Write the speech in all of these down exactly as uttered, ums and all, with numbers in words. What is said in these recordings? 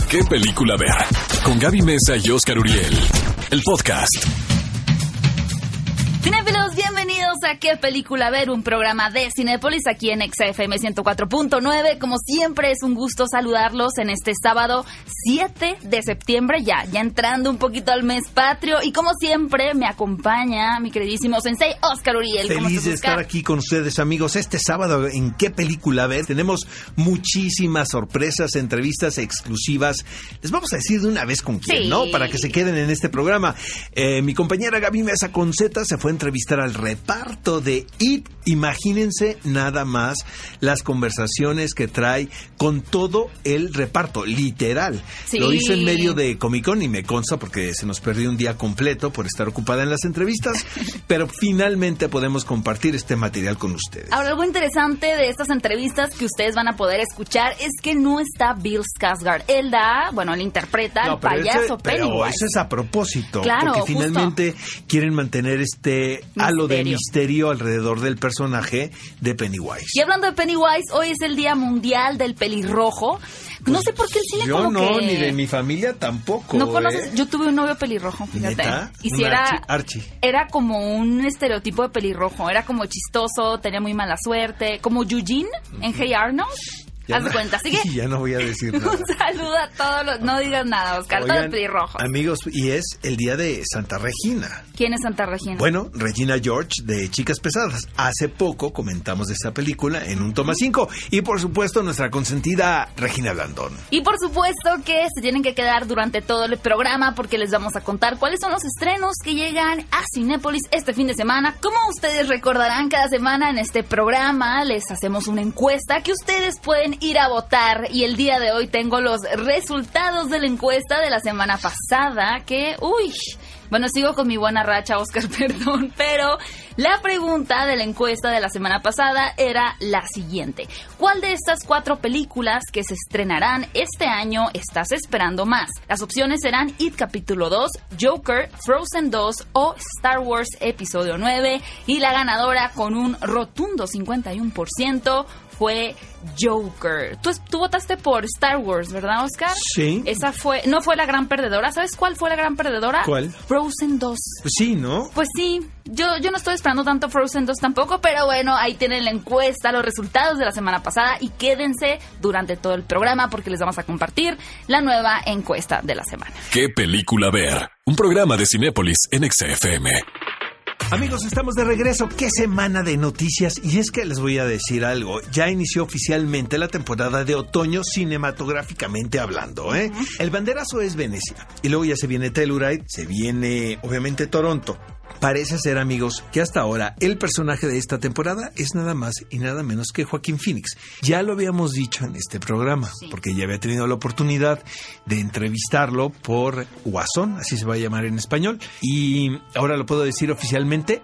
¿Qué película ver? Con Gaby Mesa y Oscar Uriel. El podcast. Cinéfilos, bienvenidos a ¿Qué película ver? Un programa de Cinépolis aquí en X F M ciento cuatro punto nueve. Como siempre, es un gusto saludarlos en este sábado siete de septiembre, ya, ya entrando un poquito al mes patrio. Y como siempre, me acompaña mi queridísimo sensei Oscar Uriel. Feliz de estar aquí con ustedes, amigos. Este sábado, ¿en qué película ver? Tenemos muchísimas sorpresas, entrevistas exclusivas. Les vamos a decir de una vez con quién, sí, ¿no? Para que se queden en este programa. Eh, mi compañera Gaby Mesa con Z se fue a entrevistar al reparto de It. Imagínense nada más las conversaciones que trae con todo el reparto, literal. Sí. Lo hizo en medio de Comic Con y me consta porque se nos perdió un día completo por estar ocupada en las entrevistas, pero finalmente podemos compartir este material con ustedes. Ahora, algo interesante de estas entrevistas que ustedes van a poder escuchar es que no está Bill Skarsgård. Él da, bueno, él interpreta al no, payaso ese, Pennywise. Pero eso es a propósito, claro, porque justo. Finalmente quieren mantener este misterio. halo de misterio alrededor del personaje de Pennywise. Y hablando de Pennywise, hoy es el Día Mundial del Pelirrojo. Pues no sé por qué el cine yo como no, que... ni de mi familia tampoco. No conoces, ¿eh? Yo tuve un novio pelirrojo, fíjate. ¿Neta? Y si era, Archie, Archie. Era como un estereotipo de pelirrojo. Era como chistoso, tenía muy mala suerte. Como Eugene en Hey Arnold. Haz de cuenta, así que... Ya no voy a decir nada. Un saludo a todos los... No digas nada, Oscar, Oigan, todos pelirrojos. Amigos, y es el día de Santa Regina. ¿Quién es Santa Regina? Bueno, Regina George de Chicas Pesadas. Hace poco comentamos de esta película en un toma cinco. Y por supuesto, nuestra consentida Regina Blandón. Y por supuesto que se tienen que quedar durante todo el programa porque les vamos a contar cuáles son los estrenos que llegan a Cinépolis este fin de semana. Como ustedes recordarán, cada semana en este programa les hacemos una encuesta que ustedes pueden ir a votar, y el día de hoy tengo los resultados de la encuesta de la semana pasada que, uy, bueno, sigo con mi buena racha, Oscar, perdón, pero la pregunta de la encuesta de la semana pasada era la siguiente: ¿cuál de estas cuatro películas que se estrenarán este año estás esperando más? Las opciones serán It Capítulo dos, Joker, Frozen dos o Star Wars Episodio nueve, y la ganadora con un rotundo cincuenta y uno por ciento fue Joker. Tú, tú votaste por Star Wars, ¿verdad, Oscar? Sí. Esa fue, no fue la gran perdedora. ¿Sabes cuál fue la gran perdedora? ¿Cuál? Frozen dos. Pues sí, ¿no? Pues sí. Yo, yo no estoy esperando tanto Frozen dos tampoco, pero bueno, ahí tienen la encuesta, los resultados de la semana pasada, y quédense durante todo el programa porque les vamos a compartir la nueva encuesta de la semana. ¿Qué película ver? Un programa de Cinépolis en X F M. Amigos, estamos de regreso. ¡Qué semana de noticias! Y es que les voy a decir algo. Ya inició oficialmente la temporada de otoño cinematográficamente hablando, ¿eh? Uh-huh. El banderazo es Venecia. Y luego ya se viene Telluride, se viene, obviamente, Toronto. Parece ser, amigos, que hasta ahora el personaje de esta temporada es nada más y nada menos que Joaquín Phoenix. Ya lo habíamos dicho en este programa, sí, porque ya había tenido la oportunidad de entrevistarlo por Guasón, así se va a llamar en español, y ahora lo puedo decir oficialmente,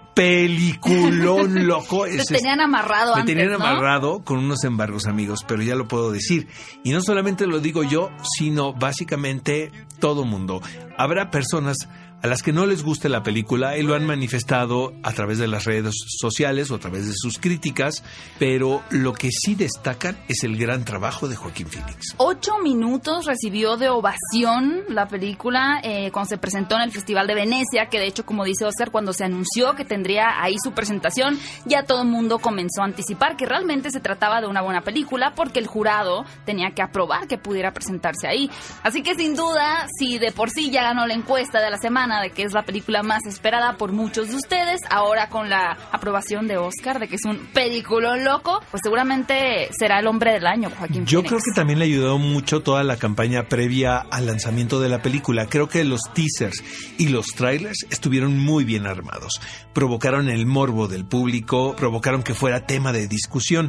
peliculón loco. Te tenían amarrado Me antes, tenían ¿no? amarrado con unos embargos, amigos, pero ya lo puedo decir. Y no solamente lo digo yo, sino básicamente todo mundo. Habrá personas a las que no les guste la película y lo han manifestado a través de las redes sociales o a través de sus críticas, pero lo que sí destacan es el gran trabajo de Joaquín Phoenix. Ocho minutos recibió de ovación la película eh, cuando se presentó en el Festival de Venecia, que de hecho, como dice Oscar, cuando se anunció que tendría ahí su presentación, ya todo el mundo comenzó a anticipar que realmente se trataba de una buena película porque el jurado tenía que aprobar que pudiera presentarse ahí. Así que sin duda, si de por sí ya ganó la encuesta de la semana de que es la película más esperada por muchos de ustedes, ahora con la aprobación de Oscar de que es un peliculón loco, pues seguramente será el hombre del año, Joaquín Yo Phoenix. creo que también le ayudó mucho toda la campaña previa al lanzamiento de la película. Creo que los teasers y los trailers estuvieron muy bien armados. Provocaron el morbo del público, provocaron que fuera tema de discusión.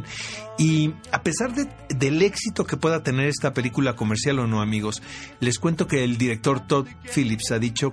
Y a pesar de, del éxito que pueda tener esta película, comercial o no, amigos, les cuento que el director Todd Phillips ha dicho que va a ser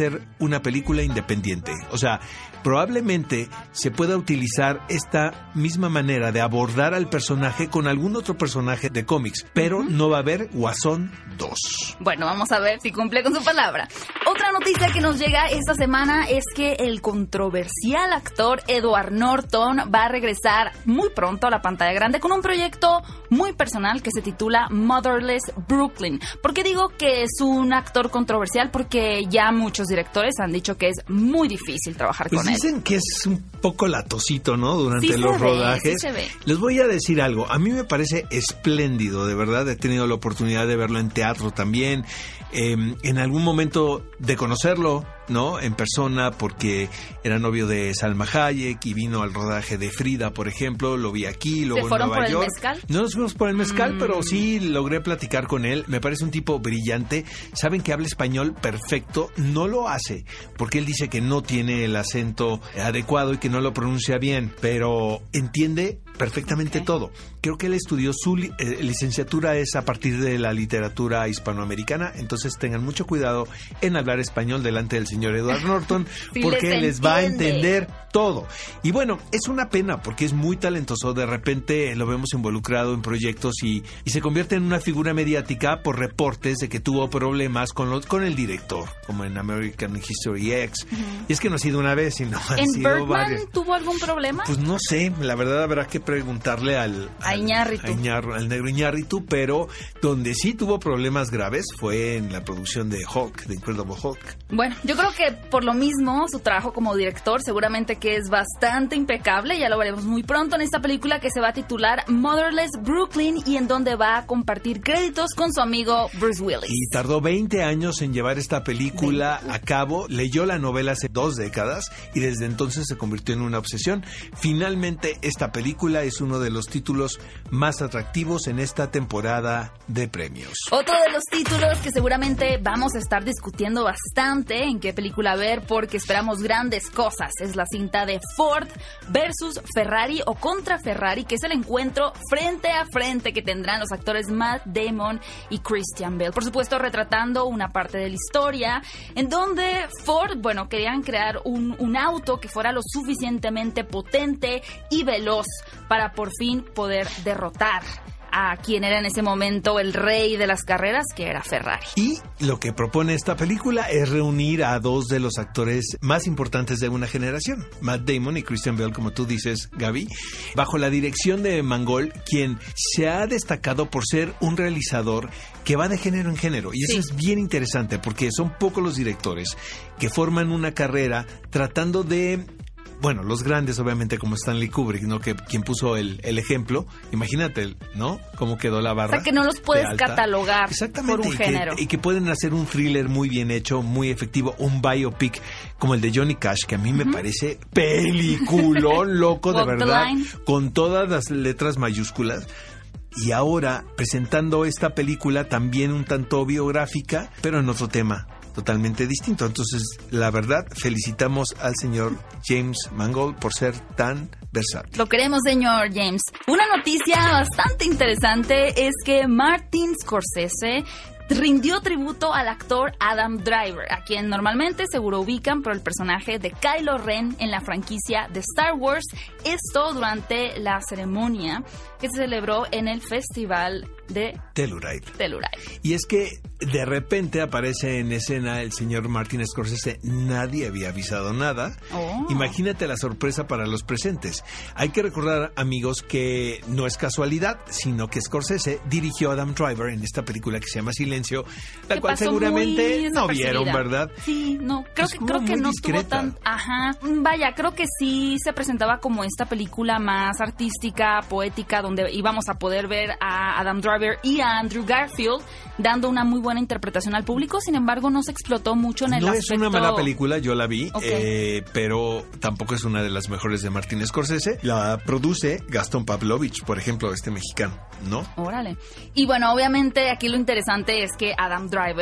ser una película independiente. O sea, probablemente se pueda utilizar esta misma manera de abordar al personaje con algún otro personaje de cómics, pero uh-huh. no va a haber Guasón dos. Bueno, vamos a ver si cumple con su palabra. Otra noticia que nos llega esta semana es que el controversial actor Edward Norton va a regresar muy pronto a la pantalla grande con un proyecto muy personal que se titula Motherless Brooklyn. ¿Por qué digo que es un actor controversial? Porque ya muchos directores han dicho que es muy difícil trabajar pues con él. Dicen que es un poco latosito, ¿no? Durante sí los se ve, rodajes. Sí se ve. Les voy a decir algo. A mí me parece espléndido, de verdad. He tenido la oportunidad de verlo en teatro también. Eh, en algún momento de conocerlo, ¿no? En persona, porque era novio de Salma Hayek y vino al rodaje de Frida, por ejemplo. Lo vi aquí, luego en Nueva por York. El mezcal? No nos fuimos por el mezcal, mm. pero sí logré platicar con él. Me parece un tipo brillante. Saben que habla español perfecto. No lo hace porque él dice que no tiene el acento adecuado y que no lo pronuncia bien, pero entiende perfectamente okay. todo. Creo que él estudió su li- eh, licenciatura es a partir de la literatura hispanoamericana, entonces tengan mucho cuidado en hablar español delante del señor Edward Norton sí porque les, les va a entender todo. Y bueno, es una pena porque es muy talentoso. De repente lo vemos involucrado en proyectos y, y se convierte en una figura mediática por reportes de que tuvo problemas con, los, con el director, como en American History X. Uh-huh. Y es que no ha sido una vez, sino han ¿En sido Birdman varias. ¿Tuvo algún problema? Pues no sé, la verdad habrá que preguntarle al, al, a Iñárritu. a Iñar, al negro Iñárritu, pero donde sí tuvo problemas graves fue en la producción de Hulk, de Incredible Hulk. Bueno, yo creo que por lo mismo su trabajo como director seguramente que es bastante impecable. Ya lo veremos muy pronto en esta película que se va a titular Motherless Brooklyn y en donde va a compartir créditos con su amigo Bruce Willis. Y tardó veinte años en llevar esta película a cabo. Leyó la novela hace dos décadas y desde entonces se convirtió en una obsesión. Finalmente, esta película es uno de los títulos más atractivos en esta temporada de premios. Otro de los títulos que seguramente vamos a estar discutiendo bastante en qué película ver porque esperamos grandes cosas es la cinta de Ford versus Ferrari o contra Ferrari, que es el encuentro frente a frente que tendrán los actores Matt Damon y Christian Bale. Por supuesto, retratando una parte de la historia en donde Ford, bueno, querían crear un, un auto que fuera lo suficientemente potente y veloz para por fin poder derrotar a quien era en ese momento el rey de las carreras, que era Ferrari. Y lo que propone esta película es reunir a dos de los actores más importantes de una generación, Matt Damon y Christian Bale, como tú dices, Gaby, bajo la dirección de Mangold, quien se ha destacado por ser un realizador que va de género en género. Y eso sí. es bien interesante, porque son pocos los directores que forman una carrera tratando de... Bueno, los grandes, obviamente, como Stanley Kubrick, ¿no? Que quien puso el, el ejemplo. Imagínate, ¿no? Cómo quedó la barra. O sea, que no los puedes catalogar por un y género. Que, y que pueden hacer un thriller muy bien hecho, muy efectivo, un biopic como el de Johnny Cash, que a mí uh-huh. me parece peliculón, loco, de verdad, con todas las letras mayúsculas. Y ahora, presentando esta película también un tanto biográfica, pero en otro tema totalmente distinto. Entonces, la verdad, felicitamos al señor James Mangold por ser tan versátil. Lo queremos, señor James. Una noticia bastante interesante es que Martin Scorsese rindió tributo al actor Adam Driver, a quien normalmente seguro ubican por el personaje de Kylo Ren en la franquicia de Star Wars. Esto durante la ceremonia que se celebró en el festival de Telluride. Telluride. Y es que de repente aparece en escena el señor Martin Scorsese. Nadie había avisado nada. Oh. Imagínate la sorpresa para los presentes. Hay que recordar, amigos, que no es casualidad, sino que Scorsese dirigió a Adam Driver en esta película que se llama Silencio, la que cual seguramente no vieron, ¿verdad? Sí, no, creo pues que creo que no discreta. tuvo tan, ajá, vaya, creo que sí se presentaba como esta película más artística, poética, donde íbamos a poder ver a Adam Driver y a Andrew Garfield dando una muy buena interpretación al público. Sin embargo, no se explotó mucho en el no aspecto... No es una mala película, yo la vi, okay. eh, pero tampoco es una de las mejores de Martin Scorsese. La produce Gastón Pavlovich, por ejemplo, este mexicano, ¿no? Órale. Y bueno, obviamente aquí lo interesante es que Adam Driver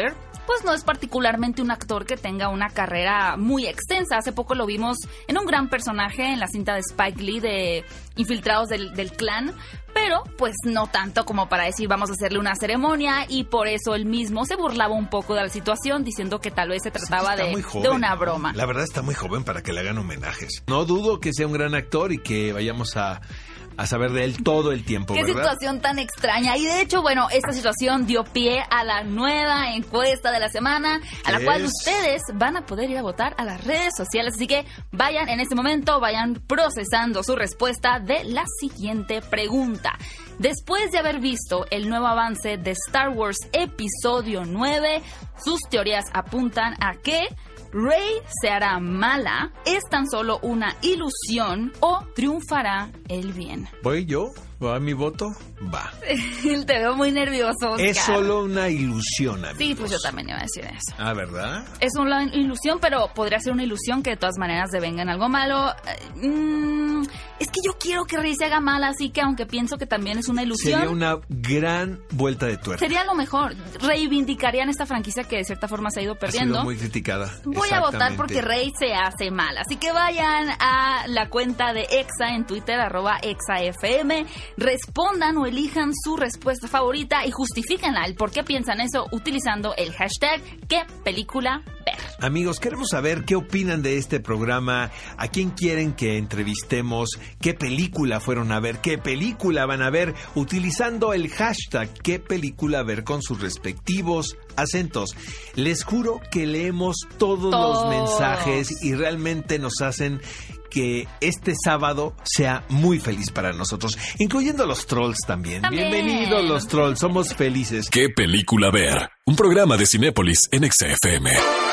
pues no es particularmente un actor que tenga una carrera muy extensa. Hace poco lo vimos en un gran personaje en la cinta de Spike Lee de Infiltrados del, del Clan, pero pues no tanto como para decir vamos a hacerle una ceremonia, y por eso él mismo se burlaba un poco de la situación diciendo que tal vez se trataba de, joven, de una broma. La verdad está muy joven para que le hagan homenajes. No dudo que sea un gran actor y que vayamos a... a saber de él todo el tiempo, Qué ¿verdad? situación tan extraña. Y de hecho, bueno, esta situación dio pie a la nueva encuesta de la semana, a la cual es? ustedes van a poder ir a votar a las redes sociales. Así que vayan en este momento, vayan procesando su respuesta de la siguiente pregunta. Después de haber visto el nuevo avance de Star Wars Episodio nueve, sus teorías apuntan a que Rey se hará mala, es tan solo una ilusión o triunfará el bien. ¿Voy yo? ¿Va mi voto? Va. Te veo muy nervioso, Oscar. Es solo una ilusión, amigos. Sí, pues yo también iba a decir eso. Ah, ¿verdad? Es una ilusión, pero podría ser una ilusión que de todas maneras devenga en algo malo. Eh, mm, es que yo quiero que Rey se haga mala, así que aunque pienso que también es una ilusión... Sería una gran vuelta de tuerca. Sería lo mejor. Reivindicarían esta franquicia que de cierta forma se ha ido perdiendo. Ha sido muy criticada. Voy a votar porque Rey se hace mal. Así que vayan a la cuenta de Exa en Twitter, arroba ExaFM. Respondan o elijan su respuesta favorita y justifíquenla, el por qué piensan eso, utilizando el hashtag ¿qué película ver? Amigos, queremos saber qué opinan de este programa, a quién quieren que entrevistemos, qué película fueron a ver, qué película van a ver, utilizando el hashtag qué película ver con sus respectivos acentos. Les juro que leemos todos, todos los mensajes y realmente nos hacen que este sábado sea muy feliz para nosotros, incluyendo los trolls también. también. Bienvenidos los trolls, somos felices. ¿Qué película ver? Un programa de Cinépolis en Exa F M.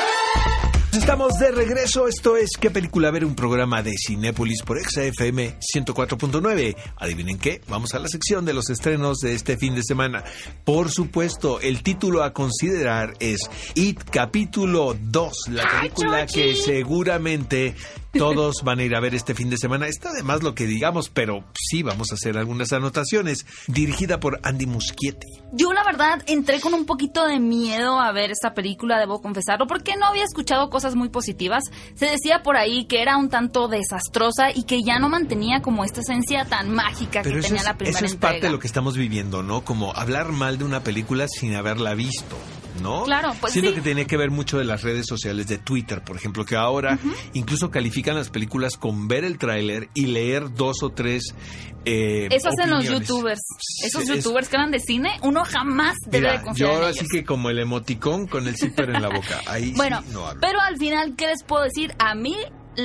Estamos de regreso, esto es ¿Qué película ver? Un programa de Cinépolis por Exa F M ciento cuatro punto nueve. Adivinen qué, vamos a la sección de los estrenos de este fin de semana. Por supuesto, el título a considerar es It Capítulo dos, la película que seguramente todos van a ir a ver este fin de semana. Está de más lo que digamos, pero sí vamos a hacer algunas anotaciones. Dirigida por Andy Muschietti. Yo la verdad entré con un poquito de miedo a ver esta película, debo confesarlo, porque no había escuchado cosas muy positivas. Se decía por ahí que era un tanto desastrosa y que ya no mantenía como esta esencia tan mágica pero que tenía es, la primera eso es entrega. parte de lo que estamos viviendo, ¿no? Como hablar mal de una película sin haberla visto, ¿no? Claro, pues Siento sí. que tiene que ver mucho de las redes sociales, de Twitter, por ejemplo, que ahora uh-huh. incluso califican las películas con ver el tráiler y leer dos o tres eh, Eso hacen opiniones. los youtubers. Esos Es, youtubers que hablan de cine, uno jamás debe mira, de confiar yo en ahora ellos. sí que como el emoticón con el zipper en la boca. Ahí bueno, sí no hablo. Pero al final, ¿qué les puedo decir? A mí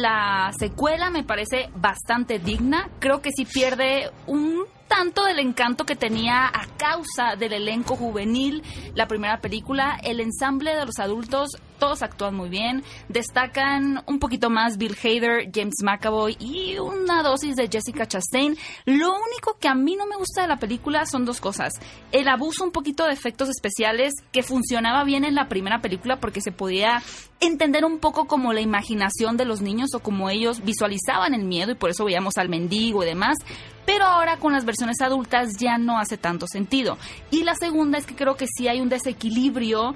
la secuela me parece bastante digna. Creo que sí pierde un tanto del encanto que tenía a causa del elenco juvenil la primera película. El ensamble de los adultos, todos actúan muy bien. Destacan un poquito más Bill Hader, James McAvoy y una dosis de Jessica Chastain. Lo único que a mí no me gusta de la película son dos cosas. El abuso un poquito de efectos especiales que funcionaba bien en la primera película porque se podía entender un poco como la imaginación de los niños o como ellos visualizaban el miedo y por eso veíamos al mendigo y demás. Pero ahora con las versiones adultas ya no hace tanto sentido. Y la segunda es que creo que sí hay un desequilibrio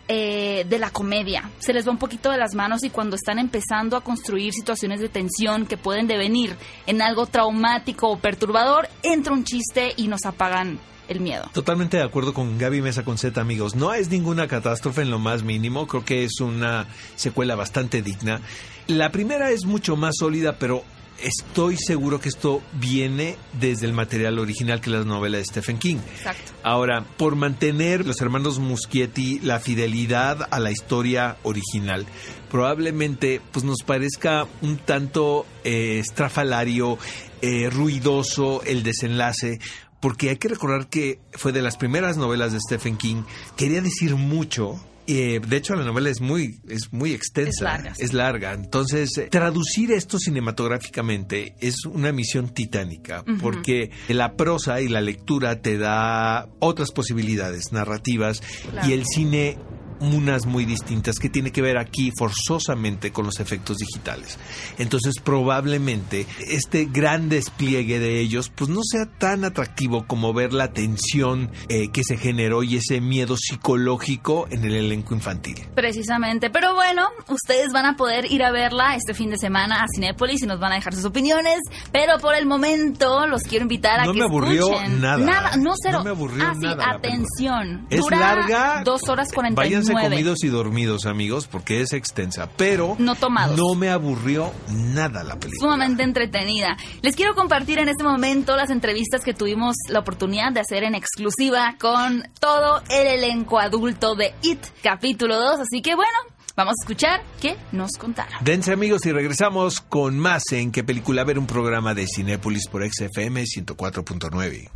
eh, de la comedia. Se les va un poquito de las manos y cuando están empezando a construir situaciones de tensión que pueden devenir en algo traumático o perturbador, entra un chiste y nos apagan el miedo. Totalmente de acuerdo con Gaby Mesa con Z, amigos. No es ninguna catástrofe en lo más mínimo. Creo que es una secuela bastante digna. La primera es mucho más sólida, pero estoy seguro que esto viene desde el material original, que es la novela de Stephen King. Exacto. Ahora, por mantener los hermanos Muschietti la fidelidad a la historia original, probablemente pues nos parezca un tanto eh, estrafalario, eh, ruidoso el desenlace, porque hay que recordar que fue de las primeras novelas de Stephen King. Quería decir mucho. Eh, de hecho, la novela es muy, es muy extensa. Es larga. Es larga. Entonces, eh, traducir esto cinematográficamente es una misión titánica, uh-huh. porque la prosa y la lectura te da otras posibilidades narrativas, claro. y el cine unas muy distintas que tiene que ver aquí forzosamente con los efectos digitales. Entonces probablemente este gran despliegue de ellos pues no sea tan atractivo como ver la tensión eh, que se generó y ese miedo psicológico en el elenco infantil. Precisamente, pero bueno, ustedes van a poder ir a verla este fin de semana a Cinépolis y nos van a dejar sus opiniones, pero por el momento los quiero invitar a no que me aburrió escuchen. nada. Nada, no cero. No me aburrió ah, sí, nada. Atención. Es Dura larga. dos horas cuarenta y nueve. Váyanse comidos y dormidos, amigos, porque es extensa, pero no tomados. No me aburrió nada la película. Sumamente entretenida. Les quiero compartir en este momento las entrevistas que tuvimos la oportunidad de hacer en exclusiva con todo el elenco adulto de It, capítulo dos. Así que bueno, vamos a escuchar qué nos contaron. Dense, amigos, y regresamos con más en ¿Qué película ver? Un programa de Cinépolis por X F M ciento cuatro punto nueve.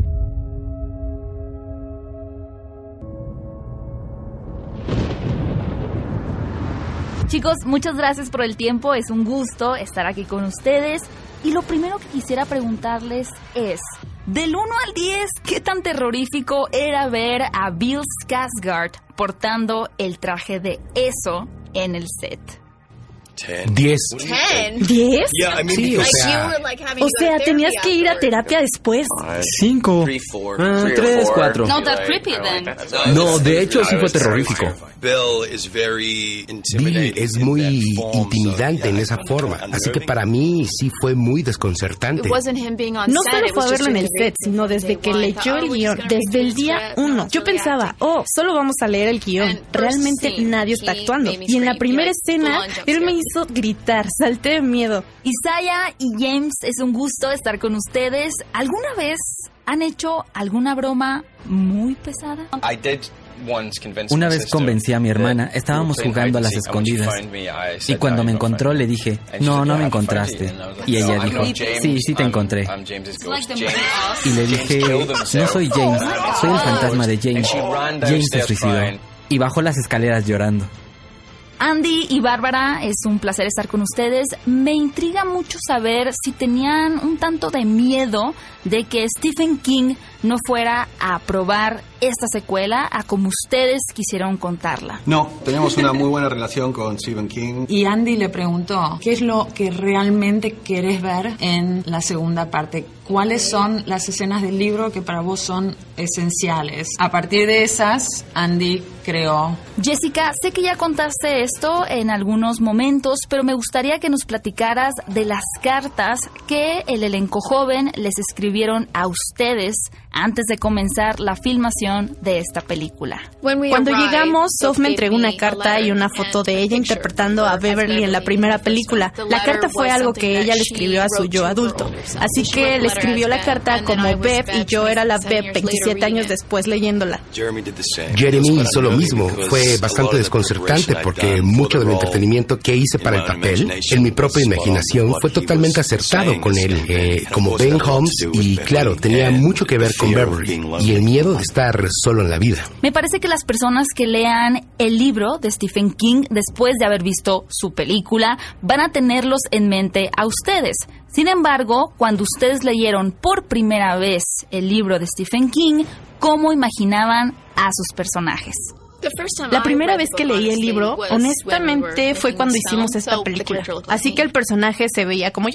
Chicos, muchas gracias por el tiempo. Es un gusto estar aquí con ustedes. Y lo primero que quisiera preguntarles es, del uno al diez, ¿qué tan terrorífico era ver a Bill Skarsgård portando el traje de eso en el set? Diez. ¿Diez? Sí, o sea, O sea, tenías que ir a terapia después. cinco. Ah, tres, cuatro. Not that creepy then. No, de hecho sí fue terrorífico. Bill es muy intimidante en esa forma, así que para mí sí fue muy desconcertante. No solo fue a verlo en el set, sino desde que leyó el guión, desde el día uno. Yo pensaba, oh, solo vamos a leer el guión, realmente nadie está actuando. Y en la primera escena, él me hizo gritar, salté de miedo. Isaiah y James, es un gusto estar con ustedes. ¿Alguna vez han hecho alguna broma muy pesada? Una vez convencí a mi hermana, estábamos jugando a las escondidas y cuando me encontró le dije, no, no me encontraste. Y ella dijo, sí, sí te encontré. Y le dije, no soy James, soy el fantasma de James. James se suicidó y bajó las escaleras llorando. Andy y Bárbara, es un placer estar con ustedes. Me intriga mucho saber si tenían un tanto de miedo de que Stephen King no fuera a aprobar esta secuela a como ustedes quisieron contarla. No, tenemos una muy buena relación con Stephen King. Y Andy le preguntó, ¿qué es lo que realmente querés ver en la segunda parte? ¿Cuáles son las escenas del libro que para vos son esenciales? A partir de esas, Andy creó. Jessica, sé que ya contaste esto en algunos momentos, pero me gustaría que nos platicaras de las cartas que el elenco joven les escribieron a ustedes antes de comenzar la filmación de esta película. Cuando llegamos, Soph me entregó una carta y una foto de ella interpretando a Beverly en la primera película. La carta fue algo que ella le escribió a su yo adulto. Así que le escribió la carta como Bev y yo era la Bev veintisiete años después leyéndola. Jeremy hizo lo mismo. Fue bastante desconcertante porque mucho del entretenimiento que hice para el papel, en mi propia imaginación, fue totalmente acertado con él, eh, como Ben Holmes, y claro, tenía mucho que ver con Beverly y el miedo de estar solo en la vida. Me parece que las personas que lean el libro de Stephen King después de haber visto su película van a tenerlos en mente a ustedes. Sin embargo, cuando ustedes leyeron por primera vez el libro de Stephen King, ¿cómo imaginaban a sus personajes? La primera vez que leí el libro, honestamente, fue cuando hicimos esta película. Así que el personaje se veía como yo.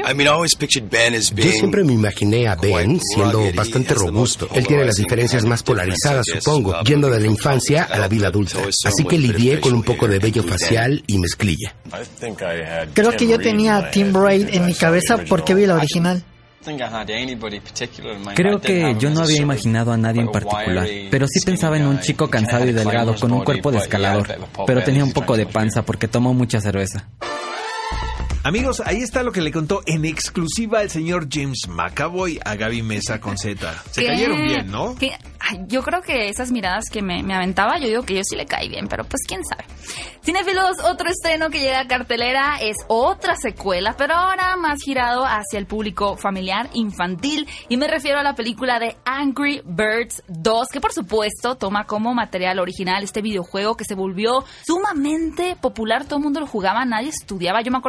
Yo siempre me imaginé a Ben siendo bastante robusto. Él tiene las diferencias más polarizadas, supongo, yendo de la infancia a la vida adulta. Así que lidié con un poco de vello facial y mezclilla. Creo que yo tenía a Tim Braid en mi cabeza porque vi la original. Creo que yo no había imaginado a nadie en particular, pero sí pensaba en un chico cansado y delgado con un cuerpo de escalador, pero tenía un poco de panza porque tomó mucha cerveza. Amigos, ahí está lo que le contó en exclusiva el señor James McAvoy a Gaby Mesa con Z. Se ¿Qué? cayeron bien, ¿no? ¿Qué? Ay, yo creo que esas miradas que me, me aventaba, yo digo que yo sí le caí bien, pero pues quién sabe. Cinéfilos, otro estreno que llega a cartelera es otra secuela, pero ahora más girado hacia el público familiar infantil, y me refiero a la película de Angry Birds dos, que por supuesto toma como material original este videojuego que se volvió sumamente popular, todo el mundo lo jugaba, nadie estudiaba, yo me acuerdo que estaba en la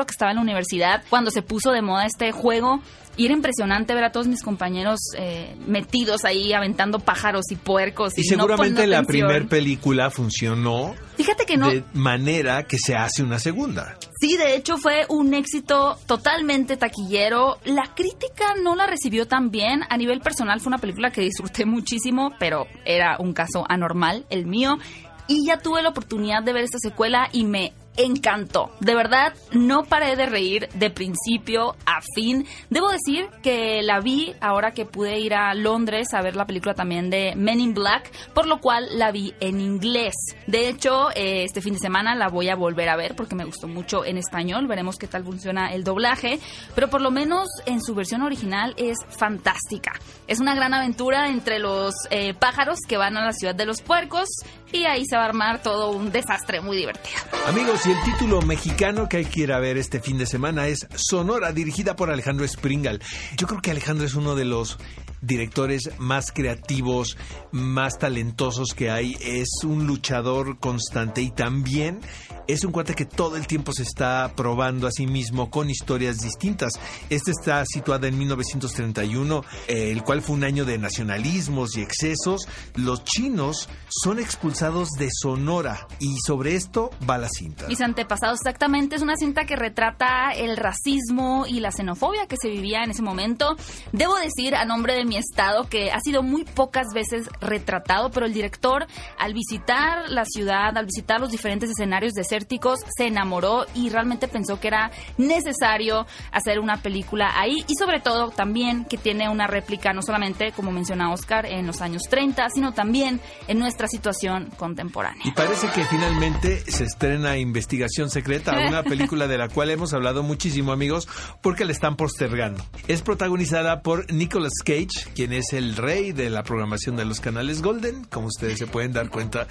universidad cuando se puso de moda este juego. Y era impresionante ver a todos mis compañeros eh, metidos ahí aventando pájaros y puercos. Y, y seguramente no la atención. primer película funcionó. Fíjate que no. De manera que se hace una segunda. Sí, de hecho fue un éxito totalmente taquillero. La crítica no la recibió tan bien. A nivel personal fue una película que disfruté muchísimo, pero era un caso anormal, el mío. Y ya tuve la oportunidad de ver esta secuela y me encantó. De verdad, no paré de reír de principio a fin. Debo decir que la vi ahora que pude ir a Londres a ver la película también de Men in Black, por lo cual la vi en inglés. De hecho, eh, este fin de semana la voy a volver a ver porque me gustó mucho en español. Veremos qué tal funciona el doblaje, pero por lo menos en su versión original es fantástica. Es una gran aventura entre los eh, pájaros que van a la ciudad de los puercos y ahí se va a armar todo un desastre muy divertido. Amigos, y el título mexicano que hay que ir a ver este fin de semana es Sonora, dirigida por Alejandro Springal. Yo creo que Alejandro es uno de los directores más creativos, más talentosos que hay. Es un luchador constante y también es un cuate que todo el tiempo se está probando a sí mismo con historias distintas. Este está situado en mil novecientos treinta y uno, eh, el cual fue un año de nacionalismos y excesos. Los chinos son expulsados de Sonora y sobre esto va la cinta. Mis antepasados, exactamente. Es una cinta que retrata el racismo y la xenofobia que se vivía en ese momento. Debo decir a nombre de mi estado que ha sido muy pocas veces retratado, pero el director, al visitar la ciudad, al visitar los diferentes escenarios desérticos, se enamoró y realmente pensó que era necesario hacer una película ahí, y sobre todo también que tiene una réplica no solamente, como menciona Oscar, en los años treinta, sino también en nuestra situación contemporánea. Y parece que finalmente se estrena Investigación Secreta, una película de la cual hemos hablado muchísimo, amigos, porque la están postergando. Es protagonizada por Nicolas Cage, quien es el rey de la programación de los canales Golden, como ustedes se pueden dar cuenta,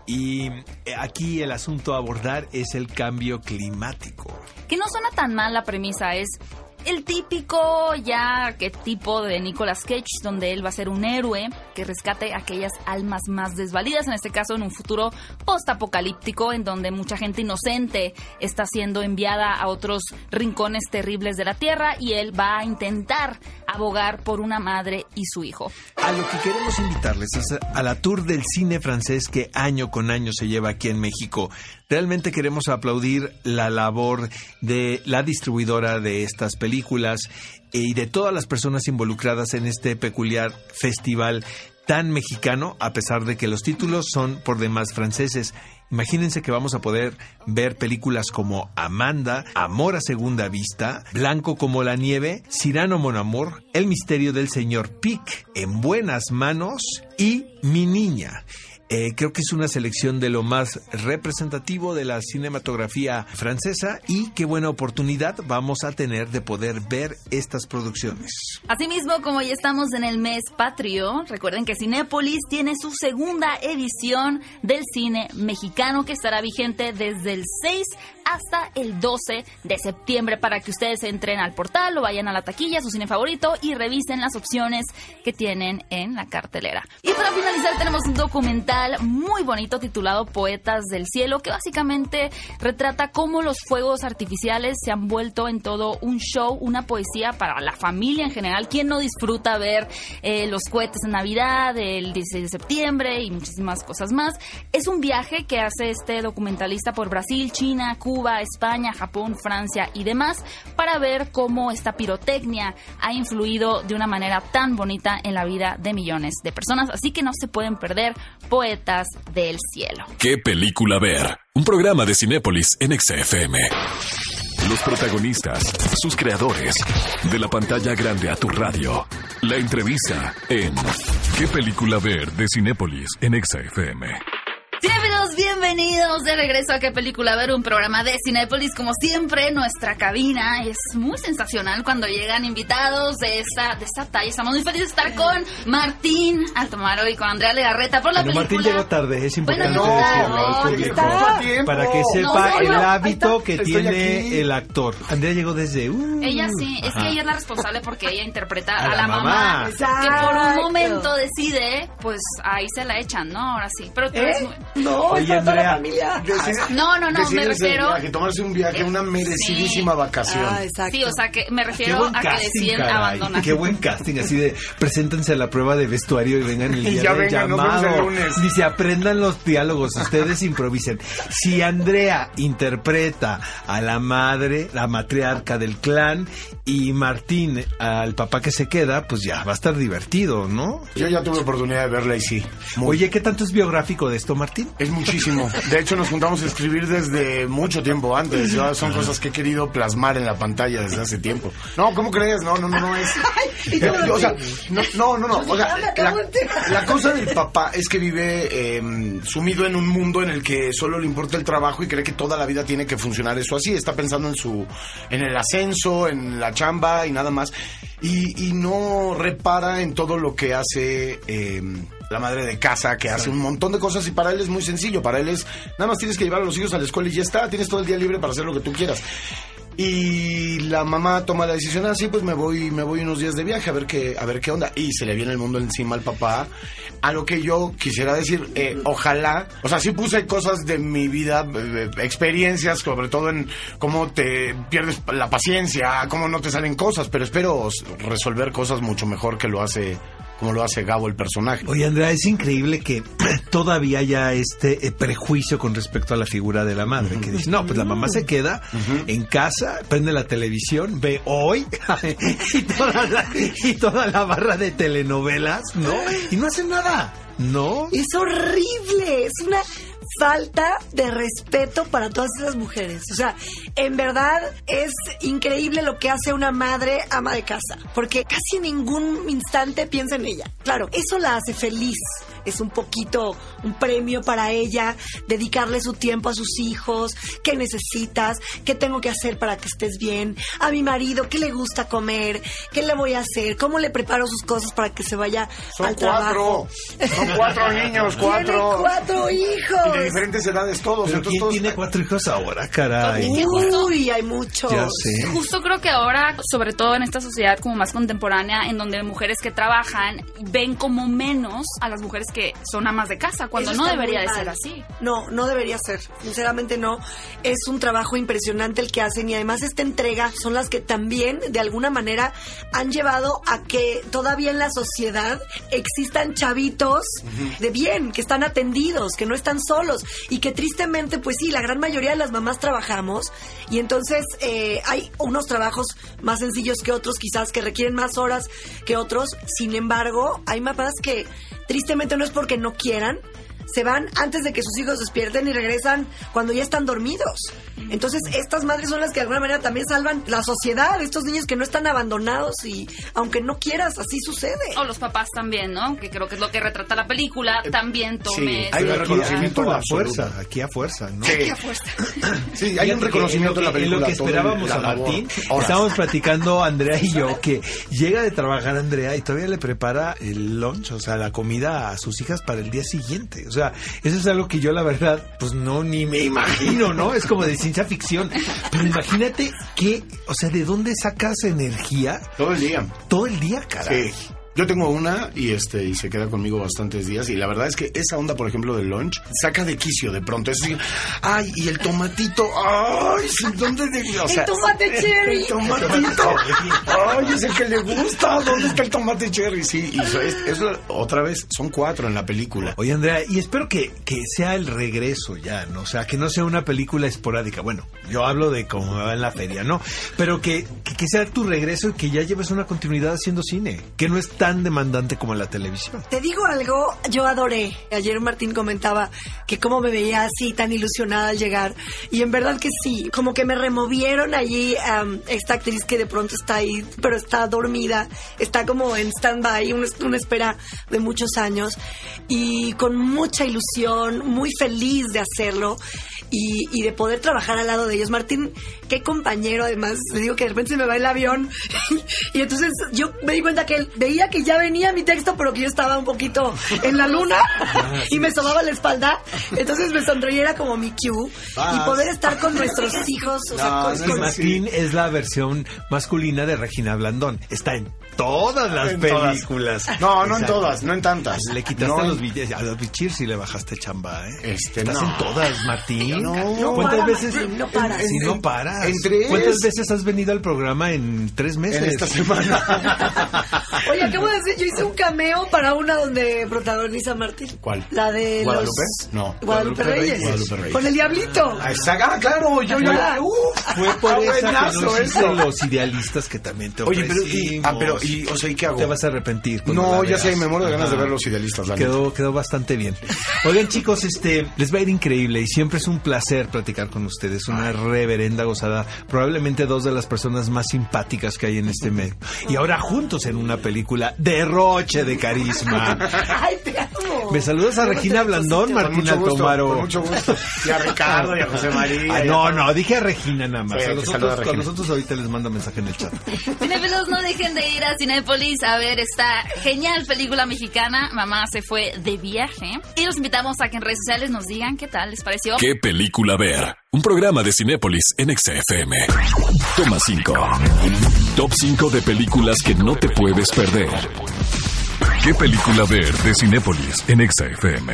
y aquí el asunto a abordar es el cambio climático. Que no suena tan mal la premisa, es el típico ya que tipo de Nicolas Cage, donde él va a ser un héroe que rescate aquellas almas más desvalidas, en este caso en un futuro postapocalíptico en donde mucha gente inocente está siendo enviada a otros rincones terribles de la tierra, y él va a intentar abogar por una madre y su hijo. A lo que queremos invitarles es a la tour del cine francés que año con año se lleva aquí en México. Realmente queremos aplaudir la labor de la distribuidora de estas películas y de todas las personas involucradas en este peculiar festival tan mexicano, a pesar de que los títulos son por demás franceses. Imagínense que vamos a poder ver películas como Amanda, Amor a Segunda Vista, Blanco como la Nieve, Cyrano Mon Amour, El Misterio del Señor Pic, En Buenas Manos y Mi Niña. Eh, creo que es una selección de lo más representativo de la cinematografía francesa, y qué buena oportunidad vamos a tener de poder ver estas producciones. Asimismo, como ya estamos en el mes patrio, recuerden que Cinépolis tiene su segunda edición del cine mexicano, que estará vigente desde el seis hasta el doce de septiembre, para que ustedes entren al portal o vayan a la taquilla, su cine favorito, y revisen las opciones que tienen en la cartelera. Y para finalizar tenemos un documental muy bonito titulado Poetas del Cielo, que básicamente retrata cómo los fuegos artificiales se han vuelto en todo un show, una poesía para la familia en general. ¿Quién no disfruta ver eh, los cohetes en Navidad, el dieciséis de septiembre y muchísimas cosas más? Es un viaje que hace este documentalista por Brasil, China, Cuba, España, Japón, Francia y demás, para ver cómo esta pirotecnia ha influido de una manera tan bonita en la vida de millones de personas. Así que no se pueden perder Poetas del Cielo. ¿Qué película ver? Un programa de Cinépolis en X F M. Los protagonistas, sus creadores, de la pantalla grande a tu radio. La entrevista en ¿Qué película ver? De Cinépolis en X F M. Cinéfilos, bienvenidos de regreso a ¿Qué película ver? Un programa de Cinépolis. Como siempre, nuestra cabina es muy sensacional cuando llegan invitados de esta, de esta talla. Estamos muy felices de estar con Martín Altomaro y con Andrea Legarreta por la bueno, película. Martín llegó tarde, es importante bueno, decirlo al público, para que sepa no, no, no, el hábito que tiene aquí el actor. Andrea llegó desde... Uh, ella sí, es ajá. que ella es la responsable porque ella interpreta a, a la, la mamá, mamá. Que por un momento decide, pues ahí se la echan, ¿no? Ahora sí. Pero tú eres ¿Eh? muy... No, Oye, para toda la Andrea. familia. Decide- No, no, no, me decides el refiero- viaje, tomarse un viaje, una merecidísima Sí. vacación. Ah, exacto. Sí, o sea, que me Qué refiero buen a que casting, deciden caray. abandonar. Qué buen casting, así de preséntense a la prueba de vestuario y vengan el Y día ya del vengan, nos vemos llamado. el lunes. Dice, aprendan los diálogos, ustedes improvisen. Si Andrea interpreta a la madre, la matriarca del clan, y Martín al papá que se queda, pues ya va a estar divertido, ¿no? Yo ya tuve oportunidad de verla y sí. muy- Oye, ¿qué tanto es biográfico de esto, Martín? Es muchísimo. De hecho, nos juntamos a escribir desde mucho tiempo antes. Ya son cosas que he querido plasmar en la pantalla desde hace tiempo. No, ¿cómo crees? No, no, no, no es. Yo, o sea, no, no, no, no. O sea, la, la cosa del papá es que vive eh, sumido en un mundo en el que solo le importa el trabajo y cree que toda la vida tiene que funcionar eso así. Está pensando en su, en el ascenso, en la chamba y nada más. Y, y no repara en todo lo que hace eh, la madre de casa, que hace un montón de cosas y para él es muy sencillo. Para él es, nada más tienes que llevar a los hijos a la escuela y ya está. Tienes todo el día libre para hacer lo que tú quieras. Y la mamá toma la decisión, así pues me voy me voy unos días de viaje a ver qué a ver qué onda. Y se le viene el mundo encima al papá. A lo que yo quisiera decir, eh, ojalá, o sea, sí puse cosas de mi vida, eh, experiencias, sobre todo en cómo te pierdes la paciencia, cómo no te salen cosas, pero espero resolver cosas mucho mejor que lo hace, como lo hace Gabo el personaje. Oye, Andrea, es increíble que todavía haya este eh, prejuicio con respecto a la figura de la madre, que dice, no, pues la mamá se queda Uh-huh. en casa, prende la televisión, ve Hoy y, toda la, y toda la barra de telenovelas, ¿no? Y no hace nada, ¿no? Es horrible, es una falta de respeto para todas esas mujeres. O sea, en verdad es increíble lo que hace una madre ama de casa, porque casi en ningún instante piensa en ella. Claro, eso la hace feliz. Es un poquito un premio para ella, dedicarle su tiempo a sus hijos, qué necesitas, qué tengo que hacer para que estés bien, a mi marido, qué le gusta comer, qué le voy a hacer, cómo le preparo sus cosas para que se vaya Son al cuatro, trabajo. son cuatro niños, cuatro. Tiene cuatro hijos. Y de diferentes edades todos. Pero Entonces ¿quién todos... tiene cuatro hijos ahora, caray? Uy, hay muchos. Ya sé. Justo creo que ahora, sobre todo en esta sociedad como más contemporánea, en donde mujeres que trabajan ven como menos a las mujeres que son amas de casa, cuando Eso no está debería muy de mal. ser así. No, no debería ser. Sinceramente no. Es un trabajo impresionante el que hacen y además esta entrega son las que también de alguna manera han llevado a que todavía en la sociedad existan chavitos de bien, que están atendidos, que no están solos y que tristemente, pues sí, la gran mayoría de las mamás trabajamos y entonces eh, hay unos trabajos más sencillos que otros, quizás que requieren más horas que otros. Sin embargo, hay mamás que tristemente no es porque no quieran, se van antes de que sus hijos despierten y regresan cuando ya están dormidos. Entonces, estas madres son las que de alguna manera también salvan la sociedad, estos niños que no están abandonados y aunque no quieras, así sucede. O los papás también, ¿no? Que creo que es lo que retrata la película, también tome... sí, ese- hay un Aquí, reconocimiento aquí a absoluto. fuerza, aquí a fuerza, ¿no? Sí. Qué fuerza. Sí, hay Fíjate un que reconocimiento en la lo que- película. En lo que todo esperábamos la a labor. Martín, Horas. estábamos platicando Andrea y yo que llega de trabajar Andrea y todavía le prepara el lunch, o sea, la comida a sus hijas para el día siguiente. O sea, eso es algo que yo la verdad, pues no, ni me imagino, ¿no? Es como de ciencia ficción. Pero imagínate que, o sea, ¿de dónde sacas energía? Todo el día. Todo el día, caray. Sí. Yo tengo una y este y se queda conmigo bastantes días y la verdad es que esa onda, por ejemplo, del lunch saca de quicio de pronto. Es decir, ay, y el tomatito, ay, ¿dónde de, o sea, El tomate cherry. El tomatito, ay, es el que le gusta. ¿Dónde está el tomate cherry? Sí, y eso es, eso, otra vez, son cuatro en la película. Oye, Andrea, y espero que, que sea el regreso ya, ¿no? O sea, que no sea una película esporádica. Bueno, yo hablo de cómo me va en la feria, ¿no? Pero que, que, que sea tu regreso y que ya lleves una continuidad haciendo cine, que no es tan demandante como en la televisión. Te digo algo, yo adoré. Ayer Martín comentaba que cómo me veía así tan ilusionada al llegar. Y en verdad que sí, como que me removieron allí um, esta actriz que de pronto está ahí, pero está dormida, está como en stand-by, una, una espera de muchos años. Y con mucha ilusión, muy feliz de hacerlo. y, y de poder trabajar al lado de ellos. Martín, qué compañero, además, le digo que de repente se me va el avión y entonces yo me di cuenta que él veía que ya venía mi texto, pero que yo estaba un poquito en la luna y me sobaba la espalda, entonces me sonreía como mi cue y poder estar con nuestros hijos. O sea, no, con, no, con... Martín es la versión masculina de Regina Blandón. Está en todas las en películas. Todas. No, no Exacto. en todas, no en tantas. Le quitaste no. los billetes. A los bichir sí le bajaste chamba, ¿eh? Este, Estás no. en todas, Martín. No, ¿Cuántas para, veces? Martín, no paras. Si no paras. En tres. ¿Cuántas veces has venido al programa en tres meses? En esta semana. Oye, acabo de decir, yo hice un cameo para una donde protagoniza Martín. ¿Cuál? La de ¿Guadalupe? los... No. Guadalupe Reyes. Guadalupe Reyes. Con el Diablito. Ah, ah, claro, yo ya. Uh, Fue por ah, esa que buenazo nos hice eso. los idealistas que también te Oye, ofrecimos. pero, y, ah, pero, y, o sea, ¿y qué hago? Te vas a arrepentir. cuando No, la ya veas. sé, me muero de ganas Ajá. de ver Los Idealistas. la Quedó, neta. quedó bastante bien. Oigan, chicos, este, les va a ir increíble y siempre es un placer platicar con ustedes. Una reverenda gozada. Probablemente dos de las personas más simpáticas que hay en este medio. Y ahora juntos en una película derroche de carisma. Ay, te amo. ¿Me saludas a Regina Blandón, Con Martín mucho gusto, Altomaro? con mucho gusto. Y a Ricardo y a José María. Ah, no, no, dije a Regina nada más. Sí, a que los saluda a otros, con Regina. los otros ahorita les mando mensaje en el chat. Cinéfilos, no dejen de ir a Cinépolis a ver esta genial película mexicana, Mamá se fue de viaje. Y los invitamos a que en redes sociales nos digan qué tal les pareció. ¿Qué película ver? Un programa de Cinépolis en X F M. Toma cinco. Top cinco de películas que no te puedes perder. ¿Qué película ver de Cinépolis en X F M?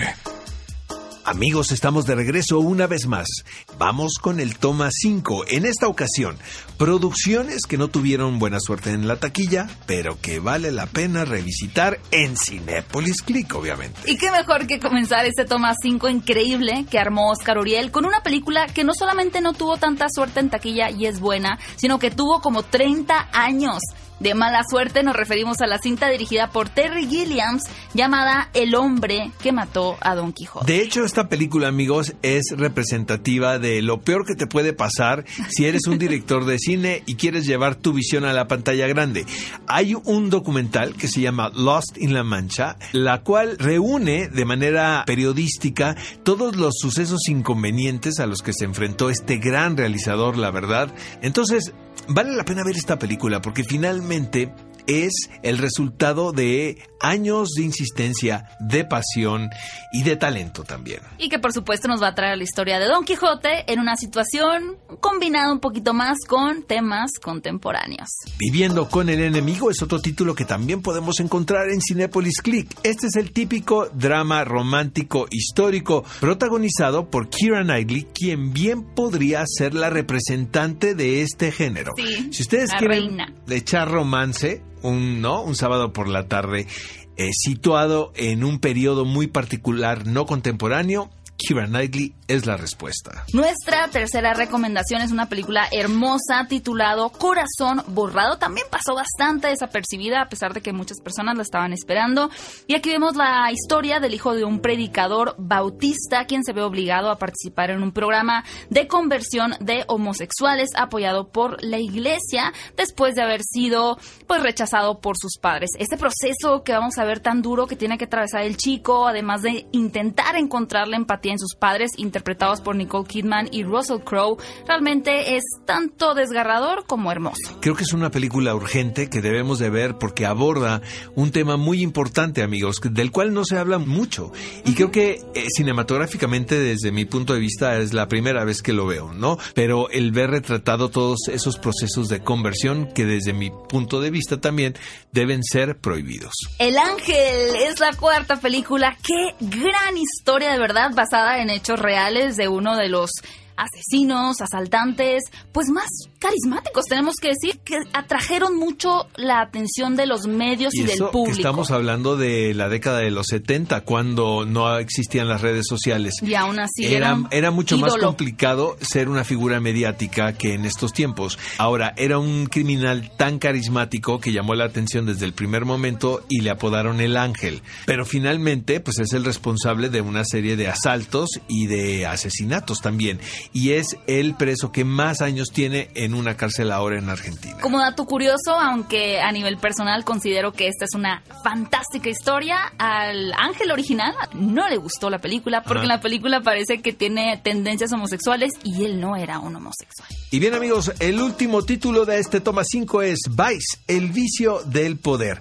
Amigos, estamos de regreso una vez más. Vamos con el toma cinco. En esta ocasión, producciones que no tuvieron buena suerte en la taquilla, pero que vale la pena revisitar en Cinépolis Click, obviamente. Y qué mejor que comenzar este toma cinco increíble que armó Oscar Uriel con una película que no solamente no tuvo tanta suerte en taquilla y es buena, sino que tuvo como treinta años de mala suerte. Nos referimos a la cinta dirigida por Terry Gilliam llamada El hombre que mató a Don Quijote. De hecho, esta película, amigos, es representativa de lo peor que te puede pasar si eres un director de cine y quieres llevar tu visión a la pantalla grande. Hay un documental que se llama Lost in La Mancha, la cual reúne de manera periodística todos los sucesos inconvenientes a los que se enfrentó este gran realizador, la verdad. Entonces, vale la pena ver esta película porque finalmente es el resultado de años de insistencia, de pasión y de talento también. Y que por supuesto nos va a traer la historia de Don Quijote en una situación combinada un poquito más con temas contemporáneos. Viviendo con el enemigo es otro título que también podemos encontrar en Cinépolis Click. Este es el típico drama romántico histórico protagonizado por Keira Knightley, quien bien podría ser la representante de este género. Sí, si ustedes la quieren reina. echar romance, un no, un sábado por la tarde, eh, situado en un periodo muy particular, no contemporáneo, Keira Knightley es la respuesta. Nuestra tercera recomendación es una película hermosa titulado Corazón Borrado. También pasó bastante desapercibida a pesar de que muchas personas la estaban esperando. Y aquí vemos la historia del hijo de un predicador bautista quien se ve obligado a participar en un programa de conversión de homosexuales apoyado por la iglesia después de haber sido pues rechazado por sus padres. Este proceso que vamos a ver tan duro que tiene que atravesar el chico, además de intentar encontrar la empatía en sus padres, interpretados por Nicole Kidman y Russell Crowe, realmente es tanto desgarrador como hermoso. Creo que es una película urgente que debemos de ver porque aborda un tema muy importante, amigos, del cual no se habla mucho. Y creo que eh, cinematográficamente, desde mi punto de vista, es la primera vez que lo veo, ¿no? Pero el ver retratado todos esos procesos de conversión que desde mi punto de vista también deben ser prohibidos. El Ángel es la cuarta película. ¡Qué gran historia, de verdad, basada en hechos reales de uno de los asesinos, asaltantes, pues más carismáticos, tenemos que decir, que atrajeron mucho la atención de los medios y, y del eso público. Que estamos hablando de la década de los setenta, cuando no existían las redes sociales. Y aún así era, era, era mucho ídolo. más complicado ser una figura mediática que en estos tiempos. Ahora, era un criminal tan carismático que llamó la atención desde el primer momento y le apodaron el Ángel. Pero finalmente, pues es el responsable de una serie de asaltos y de asesinatos también. y es el preso que más años tiene en una cárcel ahora en Argentina. Como dato curioso, aunque a nivel personal considero que esta es una fantástica historia, al Ángel original no le gustó la película porque Ajá. en la película parece que tiene tendencias homosexuales y él no era un homosexual. Y bien, amigos, el último título de este toma cinco es Vice, el vicio del poder.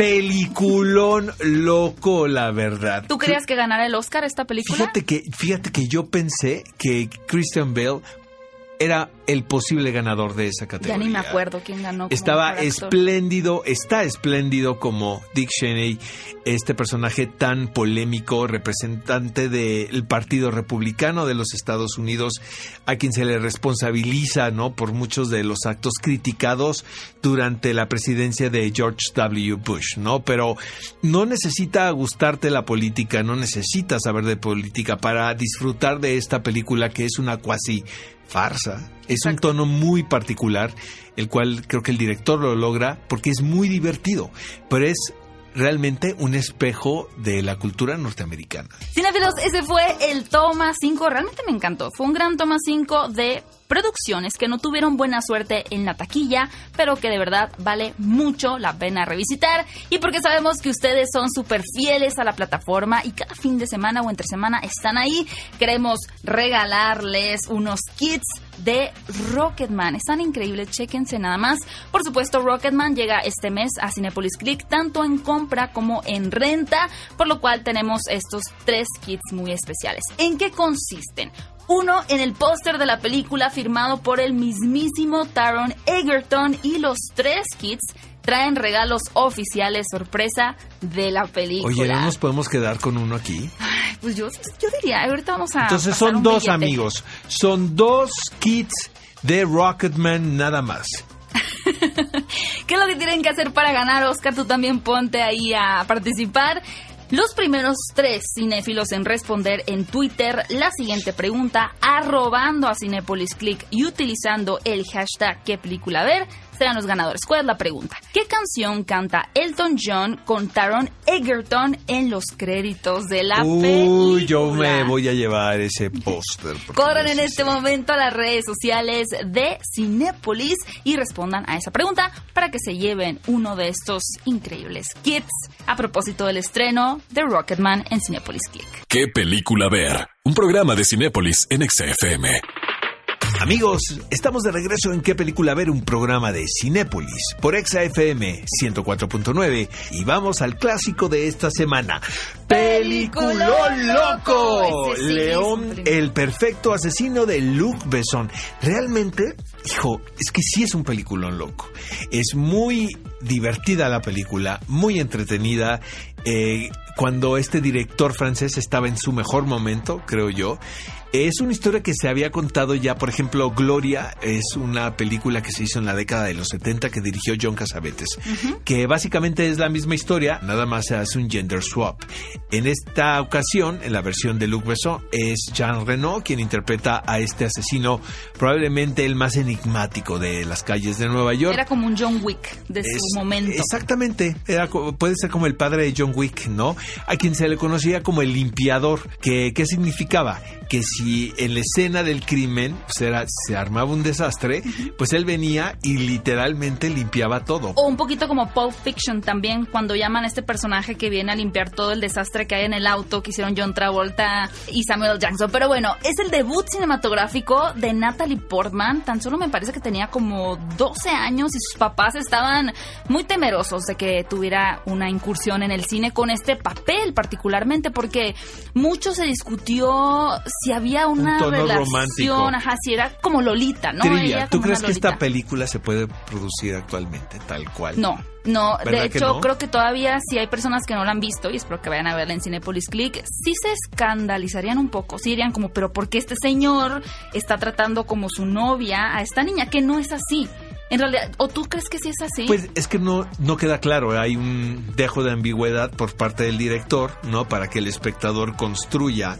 Peliculón loco, la verdad. ¿Tú creías que ganara el Oscar esta película? Fíjate que, fíjate que yo pensé que Christian Bale era el posible ganador de esa categoría. Ya ni me acuerdo quién ganó. Como Estaba espléndido, está espléndido como Dick Cheney, este personaje tan polémico, representante del Partido Republicano de los Estados Unidos, a quien se le responsabiliza, ¿no?, por muchos de los actos criticados durante la presidencia de George W. Bush, ¿no? Pero no necesita gustarte la política, no necesita saber de política para disfrutar de esta película que es una cuasi farsa. Es un tono muy particular, el cual creo que el director lo logra porque es muy divertido, pero es realmente un espejo de la cultura norteamericana. Cinéfilos, ese fue el toma cinco, realmente me encantó. Fue un gran toma cinco de producciones que no tuvieron buena suerte en la taquilla, pero que de verdad vale mucho la pena revisitar. Y porque sabemos que ustedes son súper fieles a la plataforma y cada fin de semana o entre semana están ahí, queremos regalarles unos kits de Rocketman. Están increíbles, chéquense nada más. Por supuesto, Rocketman llega este mes a Cinépolis Click, tanto en compra como en renta, por lo cual tenemos estos tres kits muy especiales. ¿En qué consisten? Uno en el póster de la película firmado por el mismísimo Taron Egerton, y los tres kits traen regalos oficiales sorpresa de la película. Oye, ¿no nos podemos quedar con uno aquí? Ay, pues yo, yo diría, ahorita vamos a... Entonces son dos, billete. Amigos, son dos kits de Rocketman nada más. ¿Qué es lo que tienen que hacer para ganar, Oscar? Tú también ponte ahí a participar. Los primeros tres cinéfilos en responder en Twitter la siguiente pregunta, arrobando a Cinépolis Click y utilizando el hashtag ¿qué película ver?, serán los ganadores. ¿Cuál es la pregunta? ¿Qué canción canta Elton John con Taron Egerton en los créditos de la Uy, película? Uy, yo me voy a llevar ese póster. Corran en este momento a las redes sociales de Cinépolis y respondan a esa pregunta para que se lleven uno de estos increíbles kits a propósito del estreno de Rocketman en Cinépolis Click. ¿Qué película ver? Un programa de Cinépolis en X F M. Amigos, estamos de regreso en ¿Qué película ver?, un programa de Cinépolis por X F M ciento cuatro punto nueve, y vamos al clásico de esta semana. ¡Peliculón loco! Sí, León, el perfecto asesino de Luc Besson. Realmente, hijo, es que sí es un peliculón loco. Es muy divertida la película, muy entretenida. Eh, cuando este director francés estaba en su mejor momento, creo yo. Es una historia que se había contado ya, por ejemplo, Gloria es una película que se hizo en la década de los setenta que dirigió John Cassavetes, uh-huh. que básicamente es la misma historia, nada más se hace un gender swap. En esta ocasión, en la versión de Luc Besson, es Jean Reno quien interpreta a este asesino, probablemente el más enigmático de las calles de Nueva York. Era como un John Wick de es, su momento. Exactamente, era, puede ser como el padre de John Wick, ¿no? A quien se le conocía como el limpiador. ¿Qué, qué significaba? Que si en la escena del crimen pues era, se armaba un desastre, uh-huh. pues él venía y literalmente limpiaba todo. O un poquito como Pulp Fiction también, cuando llaman a este personaje que viene a limpiar todo el desastre que hay en el auto que hicieron John Travolta y Samuel Jackson. Pero bueno, es el debut cinematográfico de Natalie Portman. Tan solo me parece que tenía como doce años y sus papás estaban muy temerosos de que tuviera una incursión en el cine con este papel particularmente, porque mucho se discutió si había una un tono relación, romántico. Ajá, si era como Lolita, ¿no? Trivia, Ella ¿tú como crees una que Lolita. esta película se puede producir actualmente tal cual? No, no, de hecho no? creo que todavía si hay personas que no la han visto, y espero que vayan a verla en Cinépolis Click, sí se escandalizarían un poco, sí dirían como, pero ¿por qué este señor está tratando como su novia a esta niña? Que no es así. En realidad, ¿o tú crees que sí es así? Pues es que no, no queda claro, hay un dejo de ambigüedad por parte del director, ¿no? Para que el espectador construya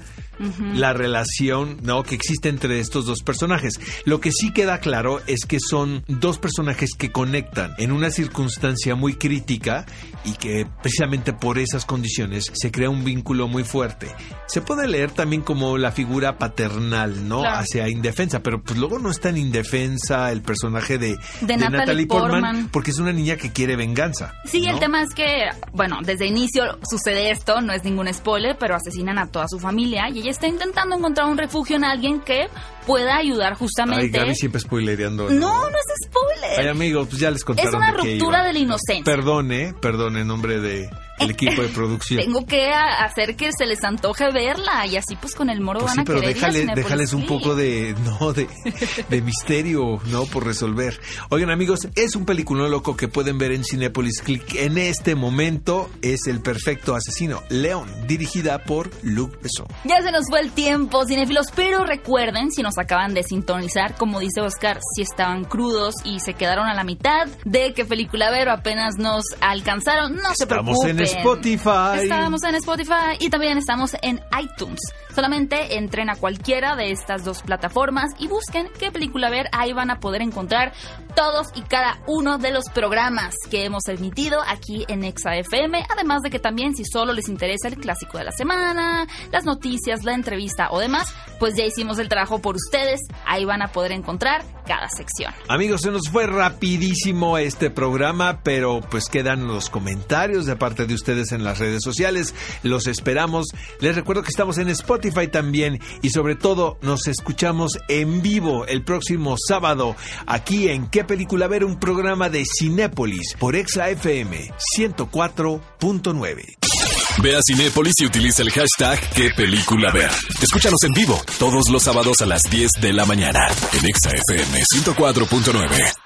uh-huh. la relación, ¿no?, que existe entre estos dos personajes. Lo que sí queda claro es que son dos personajes que conectan en una circunstancia muy crítica y que precisamente por esas condiciones se crea un vínculo muy fuerte. Se puede leer también como la figura paternal, ¿no?, claro. hacia indefensa, pero pues luego no es tan indefensa el personaje de, de, de Natalie, Natalie Portman, Portman, porque es una niña que quiere venganza. Sí, ¿no? El tema es que, bueno, desde inicio sucede esto, no es ningún spoiler, pero asesinan a toda su familia y ella está intentando encontrar un refugio en alguien que pueda ayudar justamente. Ay, Gaby siempre spoilereando. No, no, no es spoiler. Ay, amigos, pues ya les contaron. Es una de qué ruptura iba. de la inocencia. Perdone, perdón en nombre de el equipo de producción. Tengo que hacer que se les antoje verla y así pues con el moro pues van sí, pero a querer déjale, ir a déjales un poco de, no, de, de misterio, ¿no?, por resolver. Oigan, amigos, es un peliculón loco que pueden ver en Cinépolis Click en este momento. Es El perfecto asesino, León, dirigida por Luc Besson. Ya se nos fue el tiempo, cinéfilos, pero recuerden, si nos acaban de sintonizar, como dice Oscar, si estaban crudos y se quedaron a la mitad de qué película ver o apenas nos alcanzaron, no se preocupen. Estamos en Spotify. Estamos en Spotify y también estamos en iTunes. Solamente entren a cualquiera de estas dos plataformas y busquen qué película ver. Ahí van a poder encontrar todos y cada uno de los programas que hemos emitido aquí en Exa F M. Además de que también, si solo les interesa el clásico de la semana, las noticias, la entrevista o demás, pues ya hicimos el trabajo por ustedes. Ahí van a poder encontrar cada sección. Amigos, se nos fue rapidísimo este programa, pero pues quedan los comentarios de parte de ustedes en las redes sociales. Los esperamos. Les recuerdo que estamos en Spotify también y sobre todo nos escuchamos en vivo el próximo sábado aquí en ¿Qué película ver? Un programa de Cinépolis por Exa F M ciento cuatro punto nueve. Ve a Cinépolis y utiliza el hashtag ¿Qué película ver? Escúchanos en vivo todos los sábados a las diez de la mañana en Exa F M ciento cuatro punto nueve.